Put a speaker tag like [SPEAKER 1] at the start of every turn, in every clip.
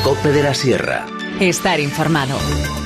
[SPEAKER 1] COPE de la Sierra.
[SPEAKER 2] Estar informado.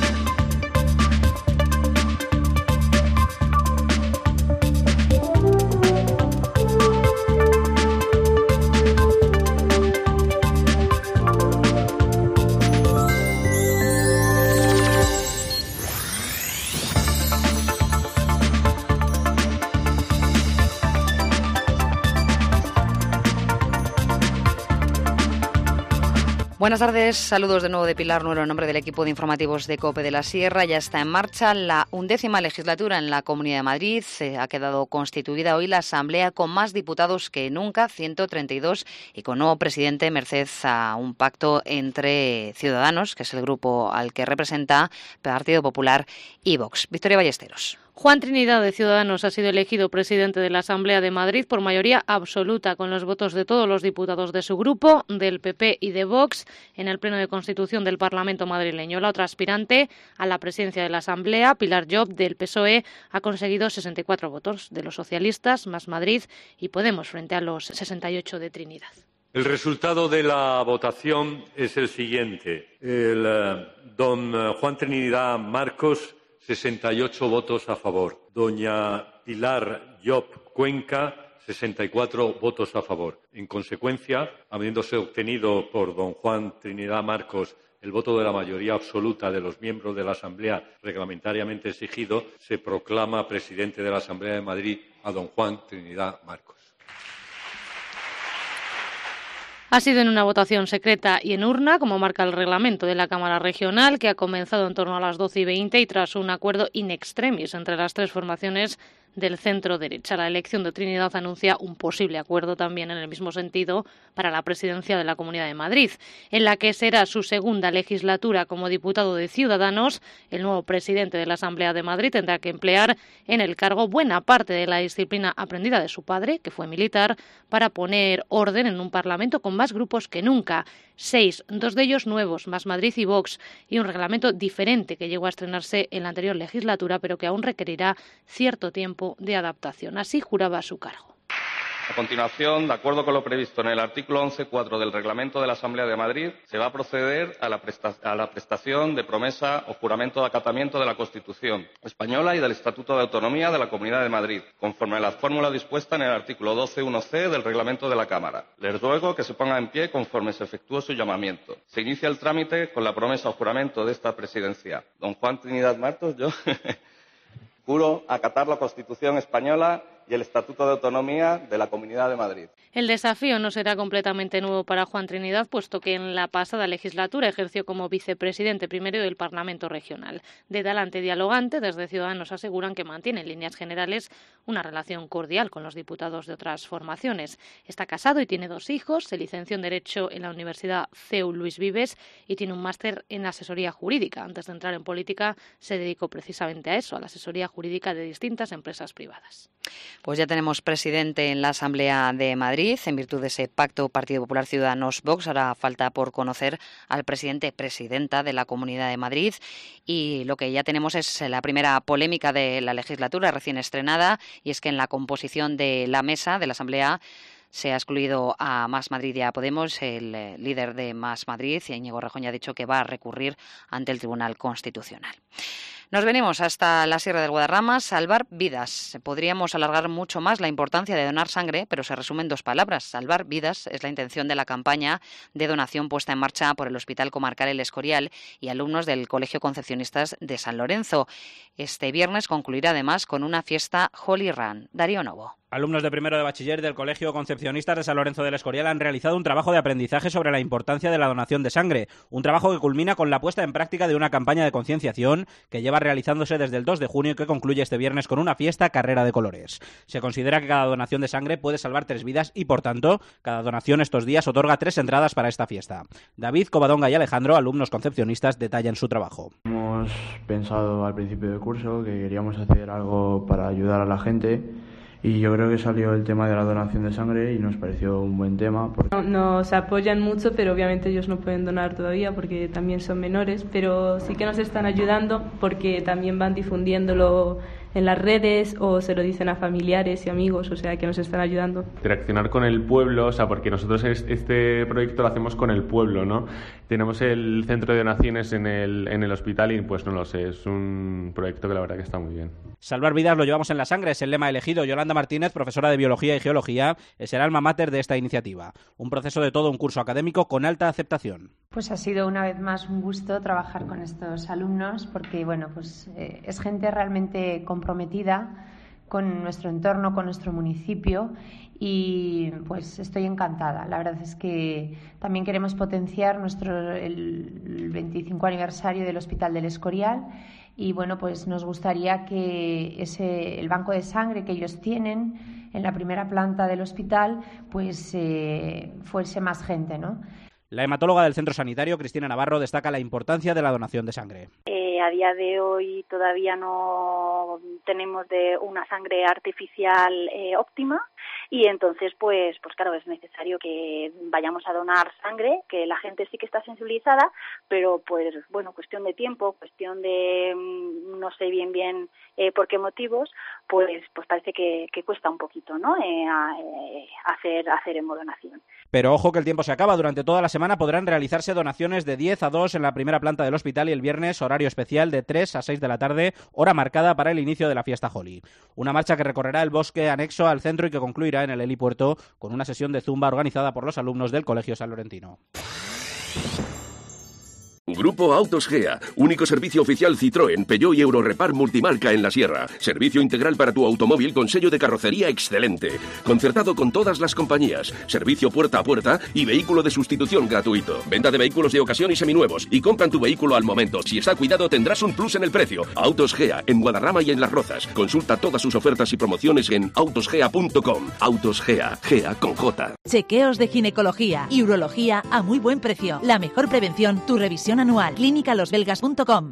[SPEAKER 3] Buenas tardes, saludos de nuevo de Pilar Nuero en nombre del equipo de informativos de COPE de la Sierra. Ya está en marcha la 11ª legislatura en la Comunidad de Madrid. Ha quedado constituida hoy la Asamblea con más diputados que nunca, 132, y con nuevo presidente merced a un pacto entre Ciudadanos, que es el grupo al que representa Partido Popular, y Vox. Victoria Ballesteros.
[SPEAKER 4] Juan Trinidad de Ciudadanos ha sido elegido presidente de la Asamblea de Madrid por mayoría absoluta, con los votos de todos los diputados de su grupo, del PP y de Vox, en el Pleno de Constitución del Parlamento madrileño. La otra aspirante a la presidencia de la Asamblea, Pilar Llop, del PSOE, ha conseguido 64 votos de los socialistas, Más Madrid y Podemos, frente a los 68 de Trinidad.
[SPEAKER 5] El resultado de la votación es el siguiente. Don Juan Trinidad Marcos, 68 votos a favor. Doña Pilar Llop Cuenca, 64 votos a favor. En consecuencia, habiéndose obtenido por don Juan Trinidad Marcos el voto de la mayoría absoluta de los miembros de la Asamblea reglamentariamente exigido, se proclama presidente de la Asamblea de Madrid a don Juan Trinidad Marcos.
[SPEAKER 4] Ha sido en una votación secreta y en urna, como marca el reglamento de la Cámara Regional, que ha comenzado en torno a las 12:20 y tras un acuerdo in extremis entre las tres formaciones del centro-derecha. La elección de Trinidad anuncia un posible acuerdo también en el mismo sentido para la presidencia de la Comunidad de Madrid, en la que será su segunda legislatura como diputado de Ciudadanos. El nuevo presidente de la Asamblea de Madrid tendrá que emplear en el cargo buena parte de la disciplina aprendida de su padre, que fue militar, para poner orden en un Parlamento con más grupos que nunca. 6, 2 de ellos nuevos, Más Madrid y Vox, y un reglamento diferente que llegó a estrenarse en la anterior legislatura, pero que aún requerirá cierto tiempo de adaptación. Así juraba su cargo.
[SPEAKER 6] A continuación, de acuerdo con lo previsto en el artículo 11.4 del Reglamento de la Asamblea de Madrid, se va a proceder a la prestación de promesa o juramento de acatamiento de la Constitución española y del Estatuto de Autonomía de la Comunidad de Madrid, conforme a la fórmula dispuesta en el artículo 12.1c del Reglamento de la Cámara. Les ruego que se pongan en pie conforme se efectúe su llamamiento. Se inicia el trámite con la promesa o juramento de esta presidencia. Don Juan Trinidad Marcos, yo juro acatar la Constitución española y el Estatuto de Autonomía de la Comunidad de Madrid.
[SPEAKER 4] El desafío no será completamente nuevo para Juan Trinidad, puesto que en la pasada legislatura ejerció como vicepresidente primero del Parlamento Regional. De talante dialogante, desde Ciudadanos aseguran que mantiene en líneas generales una relación cordial con los diputados de otras formaciones. Está casado y tiene 2 hijos, se licenció en Derecho en la Universidad CEU Luis Vives y tiene un máster en asesoría jurídica. Antes de entrar en política se dedicó precisamente a eso, a la asesoría jurídica de distintas empresas privadas.
[SPEAKER 3] Pues ya tenemos presidente en la Asamblea de Madrid, en virtud de ese pacto Partido Popular Ciudadanos-Vox. Ahora falta por conocer al presidenta de la Comunidad de Madrid. Y lo que ya tenemos es la primera polémica de la legislatura recién estrenada, y es que en la composición de la mesa de la Asamblea se ha excluido a Más Madrid y a Podemos. El líder de Más Madrid, Íñigo Rejón, ya ha dicho que va a recurrir ante el Tribunal Constitucional. Nos venimos hasta la Sierra del Guadarrama. Salvar vidas. Podríamos alargar mucho más la importancia de donar sangre, pero se resume en 2 palabras. Salvar vidas es la intención de la campaña de donación puesta en marcha por el Hospital Comarcal El Escorial y alumnos del Colegio Concepcionistas de San Lorenzo. Este viernes concluirá además con una fiesta Holy Run. Darío Novo.
[SPEAKER 7] Alumnos de primero de bachiller del Colegio Concepcionistas de San Lorenzo del Escorial han realizado un trabajo de aprendizaje sobre la importancia de la donación de sangre, un trabajo que culmina con la puesta en práctica de una campaña de concienciación que lleva realizándose desde el 2 de junio y que concluye este viernes con una fiesta carrera de colores. Se considera que cada donación de sangre puede salvar 3 vidas y, por tanto, cada donación estos días otorga 3 entradas para esta fiesta. David, Covadonga y Alejandro, alumnos concepcionistas, detallan su trabajo.
[SPEAKER 8] Hemos pensado al principio del curso que queríamos hacer algo para ayudar a la gente. Y yo creo que salió el tema de la donación de sangre y nos pareció un buen tema.
[SPEAKER 9] Nos apoyan mucho, pero obviamente ellos no pueden donar todavía porque también son menores, pero sí que nos están ayudando porque también van difundiéndolo en las redes o se lo dicen a familiares y amigos, o sea que nos están ayudando.
[SPEAKER 1] Interaccionar con el pueblo, o sea, porque nosotros este proyecto lo hacemos con el pueblo, ¿no? Tenemos el centro de donaciones en el hospital y pues no lo sé, es un proyecto que la verdad que está muy bien.
[SPEAKER 7] Salvar vidas lo llevamos en la sangre, es el lema elegido. Yolanda Martínez, profesora de Biología y Geología, es el alma mater de esta iniciativa. Un proceso de todo un curso académico con alta aceptación.
[SPEAKER 2] Pues ha sido una vez más un gusto trabajar con estos alumnos porque, bueno, pues es gente realmente comprometida con nuestro entorno, con nuestro municipio y pues estoy encantada. La verdad es que también queremos potenciar el 25 aniversario del Hospital del Escorial y bueno, pues nos gustaría que el banco de sangre que ellos tienen en la primera planta del hospital pues fuese más gente, ¿no?
[SPEAKER 7] La hematóloga del centro sanitario, Cristina Navarro, destaca la importancia de la donación de sangre.
[SPEAKER 10] A día de hoy todavía no tenemos de una sangre artificial óptima y entonces pues claro, es necesario que vayamos a donar sangre, que la gente sí que está sensibilizada, pero pues bueno, cuestión de tiempo, cuestión de no sé bien por qué motivos, pues parece que cuesta un poquito, ¿no? Hacer hemodonación.
[SPEAKER 7] Pero ojo que el tiempo se acaba. Durante toda la semana podrán realizarse donaciones de 10 a 2 en la primera planta del hospital y el viernes horario especial de 3 a 6 de la tarde, hora marcada para el inicio de la fiesta Holi. Una marcha que recorrerá el bosque anexo al centro y que concluirá en el helipuerto con una sesión de zumba organizada por los alumnos del Colegio San Laurentino.
[SPEAKER 11] Grupo Autos Gea, único servicio oficial Citroën, Peugeot y Eurorepar multimarca en la Sierra. Servicio integral para tu automóvil con sello de carrocería excelente. Concertado con todas las compañías. Servicio puerta a puerta y vehículo de sustitución gratuito. Venta de vehículos de ocasión y seminuevos. Y compran tu vehículo al momento. Si está cuidado tendrás un plus en el precio. Autos Gea, en Guadarrama y en Las Rozas. Consulta todas sus ofertas y promociones en autosgea.com. Autos Gea, Gea con J.
[SPEAKER 12] Chequeos de ginecología y urología a muy buen precio. La mejor prevención, tu revisión anual. Clínicalosbelgas.com.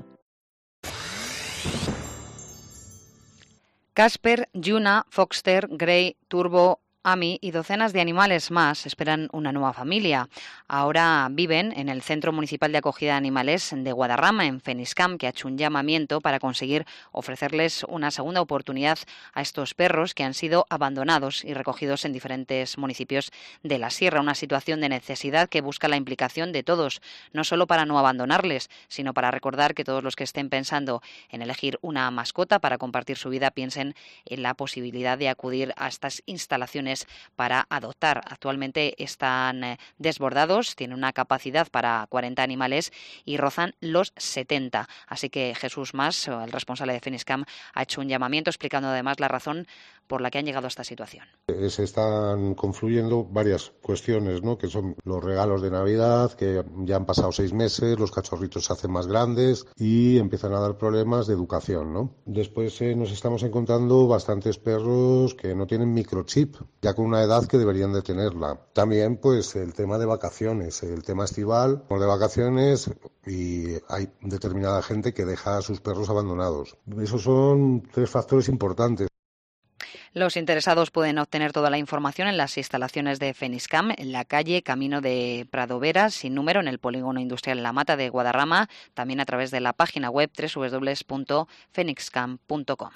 [SPEAKER 3] Casper, Yuna, Foxter, Grey, Turbo, Ami y docenas de animales más esperan una nueva familia. Ahora viven en el Centro Municipal de Acogida de Animales de Guadarrama, en Feniscam, que ha hecho un llamamiento para conseguir ofrecerles una segunda oportunidad a estos perros que han sido abandonados y recogidos en diferentes municipios de la Sierra. Una situación de necesidad que busca la implicación de todos, no solo para no abandonarles, sino para recordar que todos los que estén pensando en elegir una mascota para compartir su vida piensen en la posibilidad de acudir a estas instalaciones para adoptar. Actualmente están desbordados, tienen una capacidad para 40 animales y rozan los 70. Así que Jesús Mas, el responsable de Feniscam, ha hecho un llamamiento explicando además la razón por la que han llegado a esta situación.
[SPEAKER 13] Se están confluyendo varias cuestiones, ¿no? Que son los regalos de Navidad, que ya han pasado 6 meses, los cachorritos se hacen más grandes y empiezan a dar problemas de educación, ¿no? Después nos estamos encontrando bastantes perros que no tienen microchip, ya con una edad que deberían de tenerla. También pues el tema de vacaciones, el tema estival, de vacaciones, y hay determinada gente que deja a sus perros abandonados. Esos son 3 factores importantes.
[SPEAKER 3] Los interesados pueden obtener toda la información en las instalaciones de Feniscam, en la calle Camino de Pradovera, sin número, en el Polígono Industrial La Mata de Guadarrama, también a través de la página web www.feniscam.com.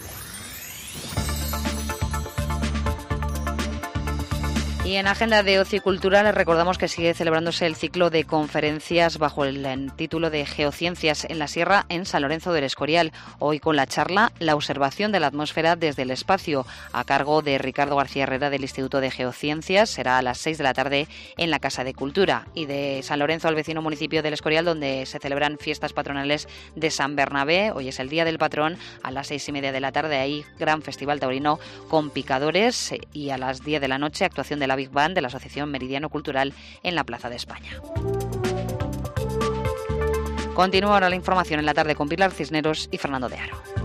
[SPEAKER 3] Y en agenda de ocio y cultura les recordamos que sigue celebrándose el ciclo de conferencias bajo el título de Geociencias en la Sierra en San Lorenzo del Escorial. Hoy con la charla La observación de la atmósfera desde el espacio, a cargo de Ricardo García Herrera del Instituto de Geociencias. Será a las 6 de la tarde en la Casa de Cultura. Y de San Lorenzo al vecino municipio del Escorial, donde se celebran fiestas patronales de San Bernabé. Hoy es el Día del Patrón, a las 6:30 de la tarde. Hay gran festival taurino con picadores y a las 10 de la noche actuación de la Big Band de la Asociación Meridiano Cultural en la Plaza de España. Continúa ahora la información en la tarde con Pilar Cisneros y Fernando de Aro.